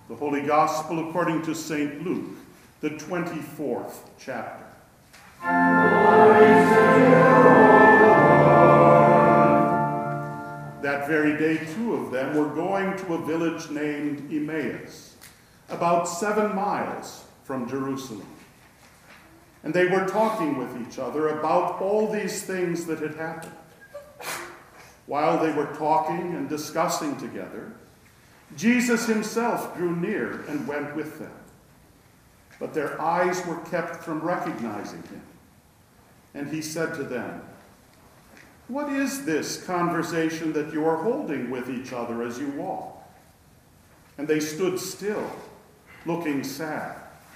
The Holy Gospel according to St. Luke, the 24th chapter. That very day, two of them were going to a village named Emmaus, about 7 miles from Jerusalem. And they were talking with each other about all these things that had happened. While they were talking and discussing together, Jesus himself drew near and went with them. But their eyes were kept from recognizing him. And he said to them, "What is this conversation that you are holding with each other as you walk?" And they stood still, looking sad.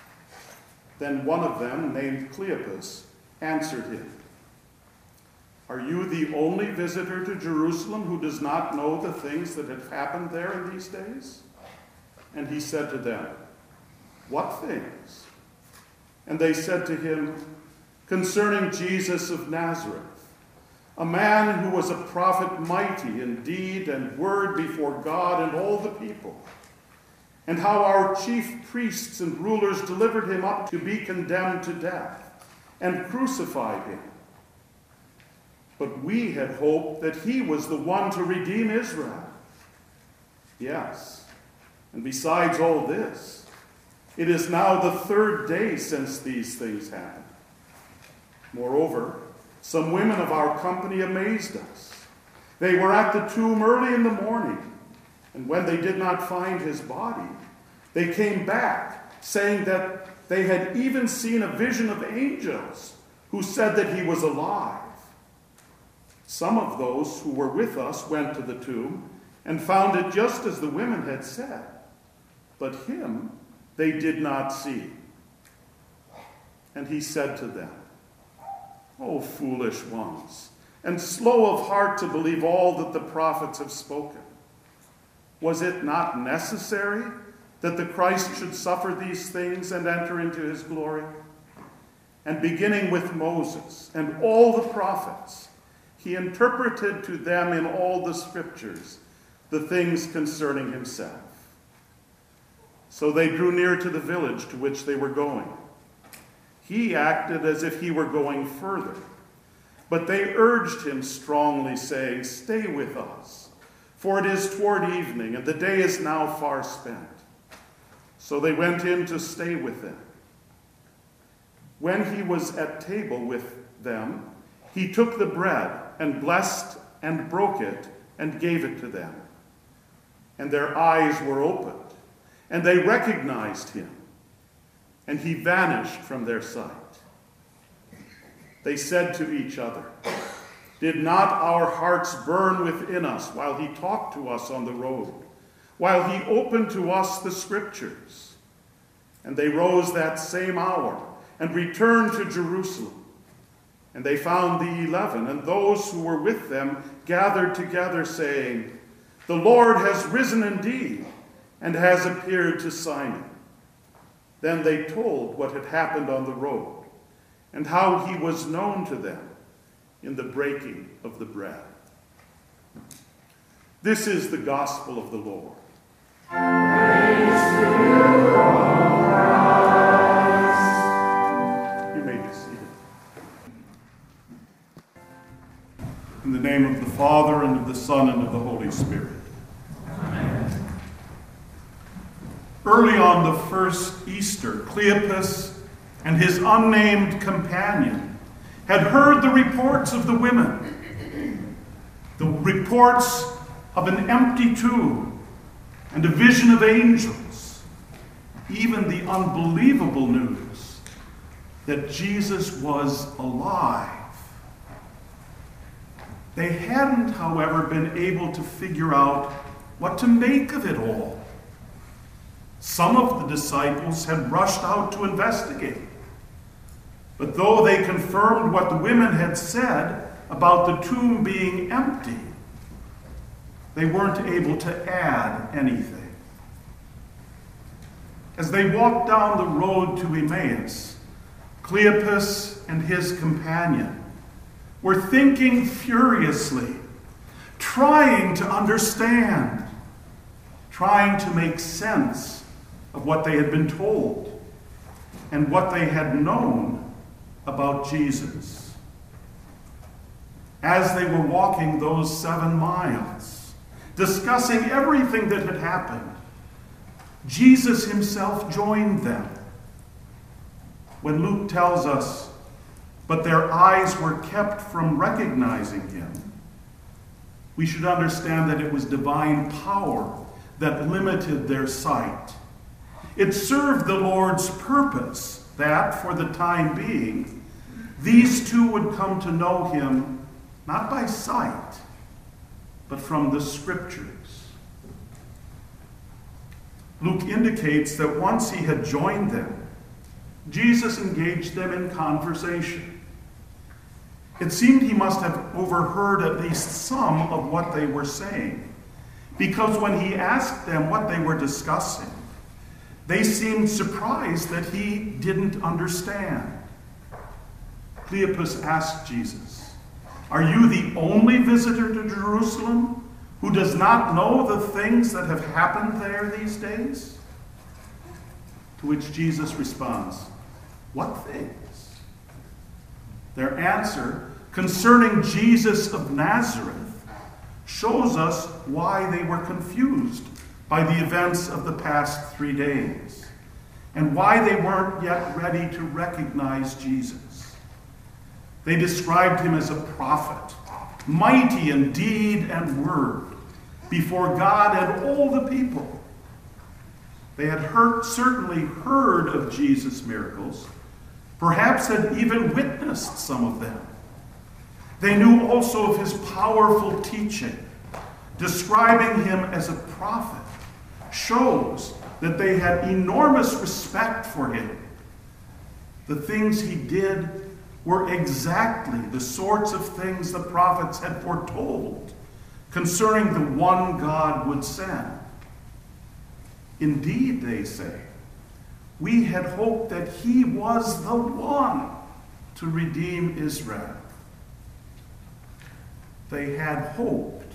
Then one of them, named Cleopas, answered him, "Are you the only visitor to Jerusalem who does not know the things that have happened there in these days?" And he said to them, "What things?" And they said to him, "Concerning Jesus of Nazareth, a man who was a prophet, mighty in deed and word before God and all the people, and how our chief priests and rulers delivered him up to be condemned to death and crucified him. But we had hoped that he was the one to redeem Israel. Yes, and besides all this, it is now the 3rd day since these things happened. Moreover, some women of our company amazed us. They were at the tomb early in the morning, and when they did not find his body, they came back, saying that they had even seen a vision of angels who said that he was alive. Some of those who were with us went to the tomb and found it just as the women had said, but him they did not see." And he said to them, "O foolish ones, and slow of heart to believe all that the prophets have spoken. Was it not necessary that the Christ should suffer these things and enter into his glory? And beginning with Moses and all the prophets, he interpreted to them in all the scriptures the things concerning himself." So they drew near to the village to which they were going. He acted as if he were going further, but they urged him strongly, saying, "Stay with us, for it is toward evening, and the day is now far spent." So they went in to stay with them. When he was at table with them, he took the bread and blessed and broke it and gave it to them. And their eyes were opened, and they recognized him, and he vanished from their sight. They said to each other, "Did not our hearts burn within us while he talked to us on the road, while he opened to us the scriptures?" And they rose that same hour and returned to Jerusalem. And they found the 11 and those who were with them gathered together, saying, "The Lord has risen indeed and has appeared to Simon." Then they told what had happened on the road and how he was known to them in the breaking of the bread. This is the gospel of the Lord. Praise to you, O Christ. You may be seated. In the name of the Father, and of the Son, and of the Holy Spirit. Amen. Early on the first Easter, Cleopas and his unnamed companion had heard the reports of the women, the reports of an empty tomb and a vision of angels, even the unbelievable news that Jesus was alive. They hadn't, however, been able to figure out what to make of it all. Some of the disciples had rushed out to investigate. But though they confirmed what the women had said about the tomb being empty, they weren't able to add anything. As they walked down the road to Emmaus, Cleopas and his companion were thinking furiously, trying to understand, trying to make sense of what they had been told and what they had known about Jesus. As they were walking those 7 miles, discussing everything that had happened, Jesus himself joined them. When Luke tells us, but their eyes were kept from recognizing him, we should understand that it was divine power that limited their sight. It served the Lord's purpose that, for the time being, these two would come to know him not by sight, but from the Scriptures. Luke indicates that once he had joined them, Jesus engaged them in conversation. It seemed he must have overheard at least some of what they were saying, because when he asked them what they were discussing, they seemed surprised that he didn't understand. Cleopas asked Jesus, "Are you the only visitor to Jerusalem who does not know the things that have happened there these days?" To which Jesus responds, "What things?" Their answer concerning Jesus of Nazareth shows us why they were confused by the events of the past 3 days and why they weren't yet ready to recognize Jesus. They described him as a prophet, mighty in deed and word, before God and all the people. They had certainly heard of Jesus' miracles, perhaps had even witnessed some of them. They knew also of his powerful teaching. Describing him as a prophet shows that they had enormous respect for him. The things he did were exactly the sorts of things the prophets had foretold concerning the one God would send. Indeed, they say, we had hoped that he was the one to redeem Israel. They had hoped.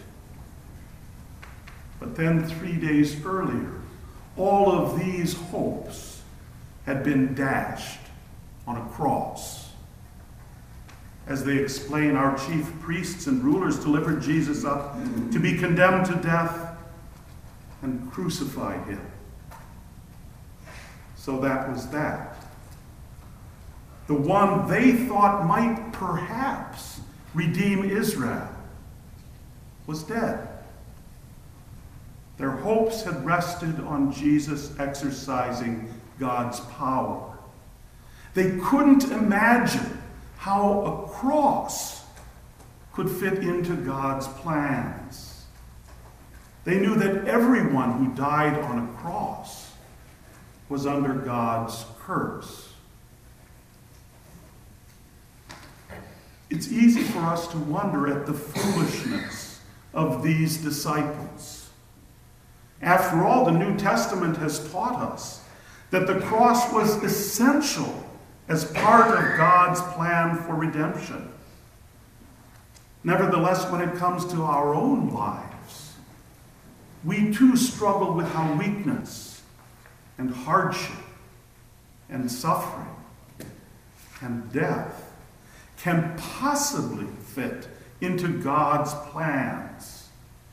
But then 3 days earlier, all of these hopes had been dashed on a cross. As they explain, our chief priests and rulers delivered Jesus up to be condemned to death and crucified him. So that was that. The one they thought might perhaps redeem Israel was dead. Their hopes had rested on Jesus exercising God's power. They couldn't imagine how a cross could fit into God's plans. They knew that everyone who died on a cross was under God's curse. It's easy for us to wonder at the foolishness of these disciples. After all, the New Testament has taught us that the cross was essential as part of God's plan for redemption. Nevertheless, when it comes to our own lives, we too struggle with how weakness and hardship and suffering and death can possibly fit into God's plans.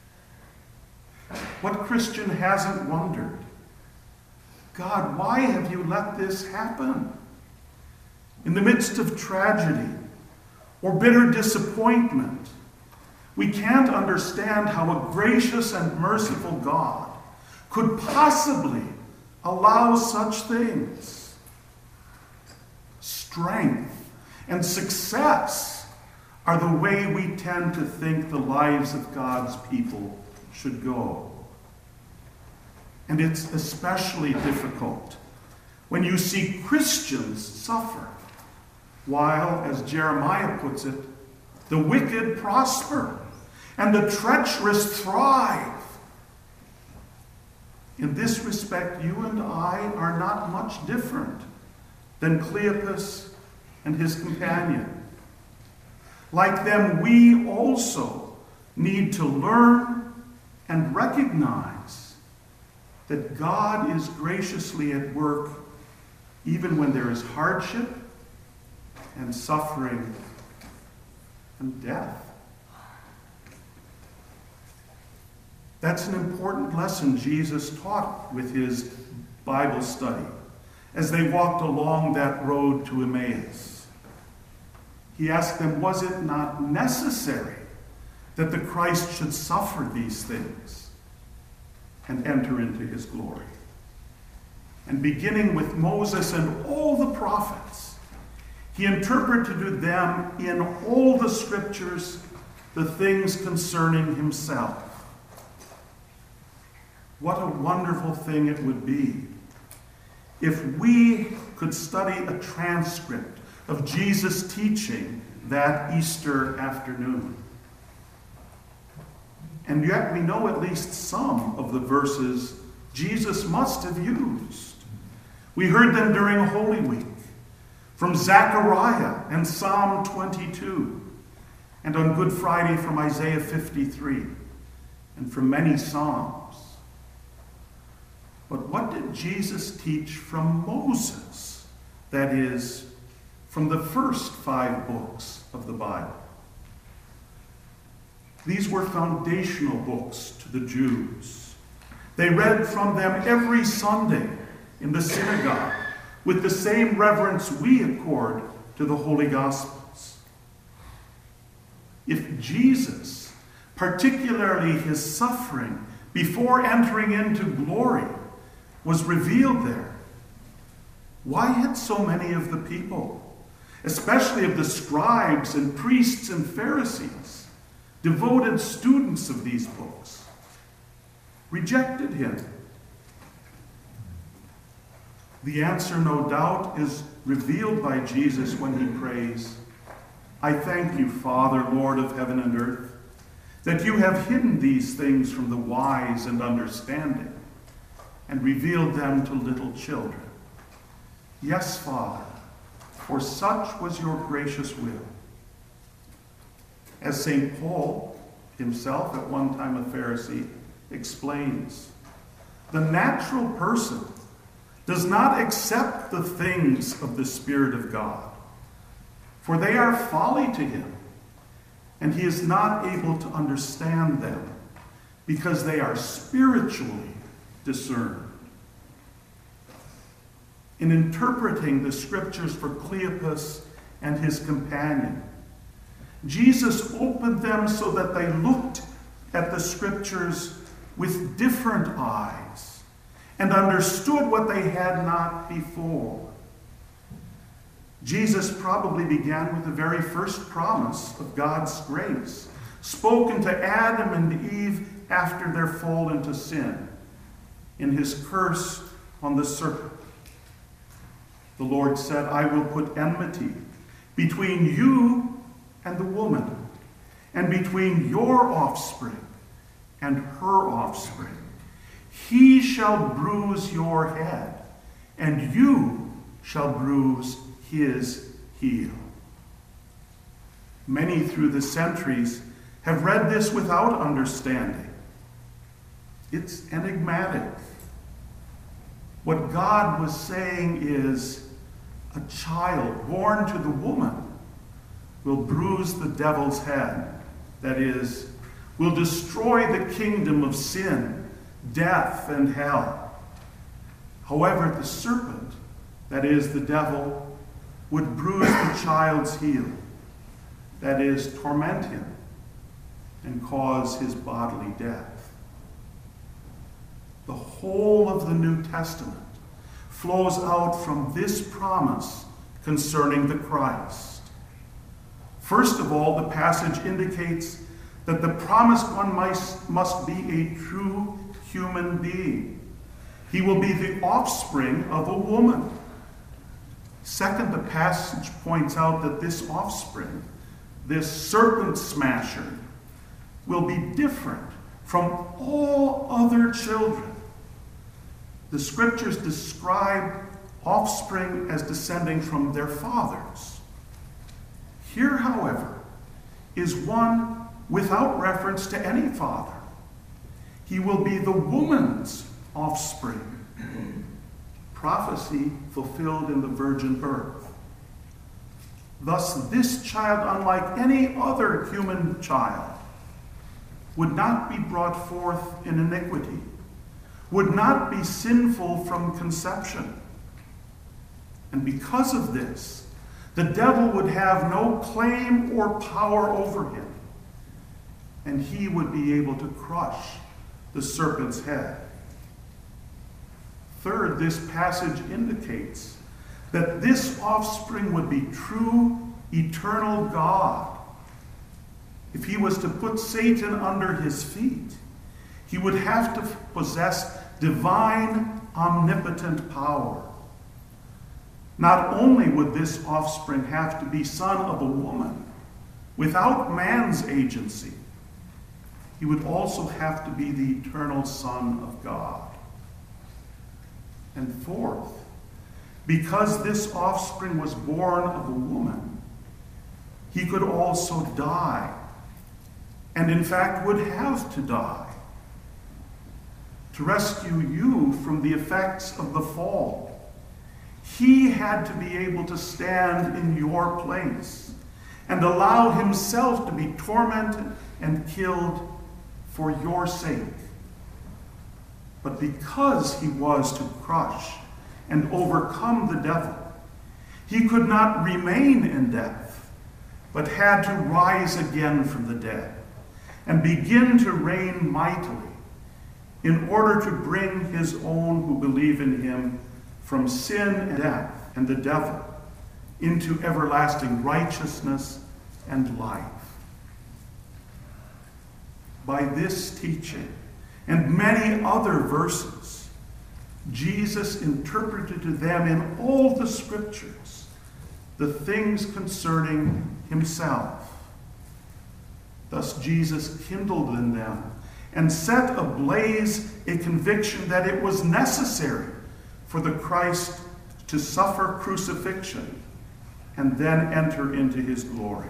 What Christian hasn't wondered, God, why have you let this happen? In the midst of tragedy or bitter disappointment, we can't understand how a gracious and merciful God could possibly allow such things. Strength and success are the way we tend to think the lives of God's people should go. And it's especially difficult when you see Christians suffer, while, as Jeremiah puts it, the wicked prosper and the treacherous thrive. In this respect, you and I are not much different than Cleopas and his companion. Like them, we also need to learn and recognize that God is graciously at work even when there is hardship and suffering and death. That's an important lesson Jesus taught with his Bible study as they walked along that road to Emmaus. He asked them, was it not necessary that the Christ should suffer these things and enter into his glory? And beginning with Moses and all the prophets, he interpreted to them in all the scriptures the things concerning himself. What a wonderful thing it would be if we could study a transcript of Jesus' teaching that Easter afternoon. And yet we know at least some of the verses Jesus must have used. We heard them during Holy Week from Zechariah and Psalm 22, and on Good Friday from Isaiah 53, and from many Psalms. But what did Jesus teach from Moses? That is, from the first 5 books of the Bible. These were foundational books to the Jews. They read from them every Sunday in the synagogue with the same reverence we accord to the Holy Gospels. If Jesus, particularly his suffering before entering into glory, was revealed there, why had so many of the people, especially of the scribes and priests and Pharisees, devoted students of these books, rejected him? The answer, no doubt, is revealed by Jesus when he prays, I thank you, Father, Lord of heaven and earth, that you have hidden these things from the wise and understanding and revealed them to little children. Yes, Father, for such was your gracious will. As St. Paul, himself at one time a Pharisee, explains, the natural person does not accept the things of the Spirit of God, for they are folly to him, and he is not able to understand them, because they are spiritually discerned. In interpreting the scriptures for Cleopas and his companion, Jesus opened them so that they looked at the scriptures with different eyes and understood what they had not before. Jesus probably began with the very first promise of God's grace, spoken to Adam and Eve after their fall into sin, in his curse on the serpent. The Lord said, I will put enmity between you and the woman, and between your offspring and her offspring. He shall bruise your head, and you shall bruise his heel. Many through the centuries have read this without understanding. It's enigmatic. What God was saying is, a child born to the woman will bruise the devil's head. That is, will destroy the kingdom of sin, death, and hell. However, the serpent, that is, the devil, would bruise the child's heel. That is, torment him and cause his bodily death. The whole of the New Testament flows out from this promise concerning the Christ. First of all, the passage indicates that the promised one must be a true human being. He will be the offspring of a woman. Second, the passage points out that this offspring, this serpent smasher, will be different from all other children. The scriptures describe offspring as descending from their fathers. Here, however, is one without reference to any father. He will be the woman's offspring. Prophecy fulfilled in the virgin birth. Thus, this child, unlike any other human child, would not be brought forth in iniquity, would not be sinful from conception. And because of this, the devil would have no claim or power over him, and he would be able to crush the serpent's head. Third, this passage indicates that this offspring would be true, eternal God. If he was to put Satan under his feet, he would have to possess divine, omnipotent power. Not only would this offspring have to be son of a woman, without man's agency, he would also have to be the eternal Son of God. And fourth, because this offspring was born of a woman, he could also die, and in fact would have to die, to rescue you from the effects of the fall. He had to be able to stand in your place and allow himself to be tormented and killed for your sake. But because he was to crush and overcome the devil, he could not remain in death, but had to rise again from the dead and begin to reign mightily in order to bring his own who believe in him from sin and death and the devil into everlasting righteousness and life. By this teaching and many other verses, Jesus interpreted to them in all the scriptures the things concerning himself. Thus Jesus kindled in them and set ablaze a conviction that it was necessary for the Christ to suffer crucifixion and then enter into his glory.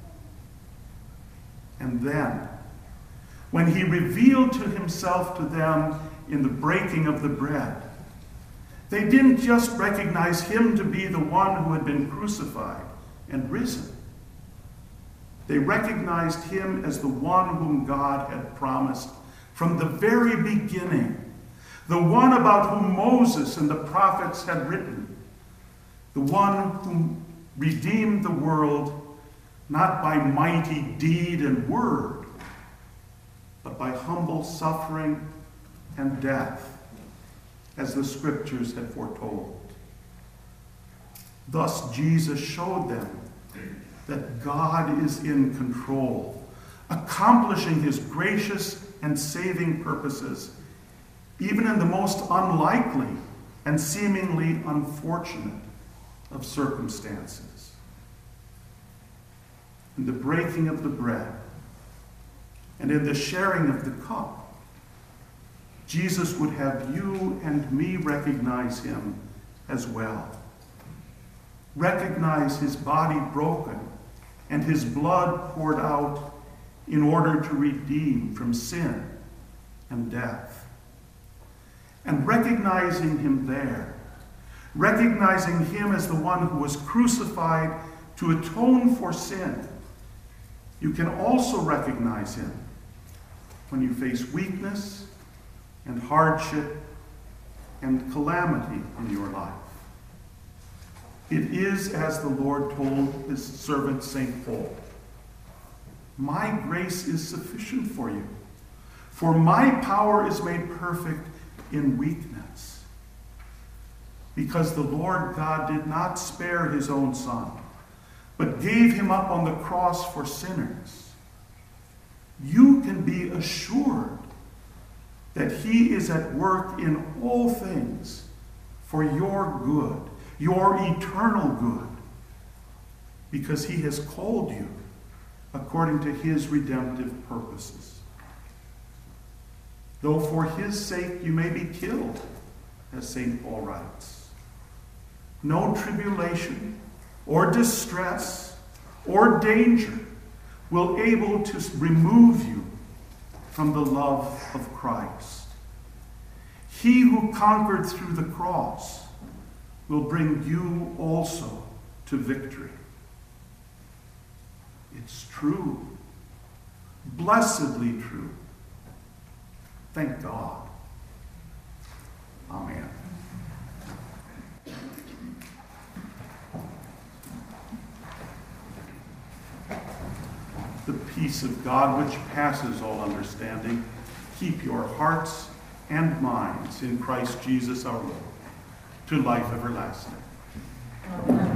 And then, when he revealed to himself to them in the breaking of the bread, they didn't just recognize him to be the one who had been crucified and risen. They recognized him as the one whom God had promised from the very beginning, the one about whom Moses and the prophets had written, the one who redeemed the world not by mighty deed and word, but by humble suffering and death, as the scriptures had foretold. Thus Jesus showed them that God is in control, accomplishing his gracious and saving purposes, even in the most unlikely and seemingly unfortunate of circumstances. In the breaking of the bread and in the sharing of the cup, Jesus would have you and me recognize him as well. Recognize his body broken and his blood poured out in order to redeem from sin and death. And recognizing him there, recognizing him as the one who was crucified to atone for sin, you can also recognize him when you face weakness and hardship and calamity in your life. It is as the Lord told his servant St. Paul, "My grace is sufficient for you, for my power is made perfect in weakness." Because the Lord God did not spare his own son, but gave him up on the cross for sinners, you can be assured that he is at work in all things for your good, your eternal good, because he has called you according to his redemptive purposes. Though for his sake you may be killed, as St. Paul writes, no tribulation or distress or danger will able to remove you from the love of Christ. He who conquered through the cross will bring you also to victory. It's true. Blessedly true. Thank God. Amen. The peace of God, which passes all understanding, keep your hearts and minds in Christ Jesus our Lord, to life everlasting. Amen.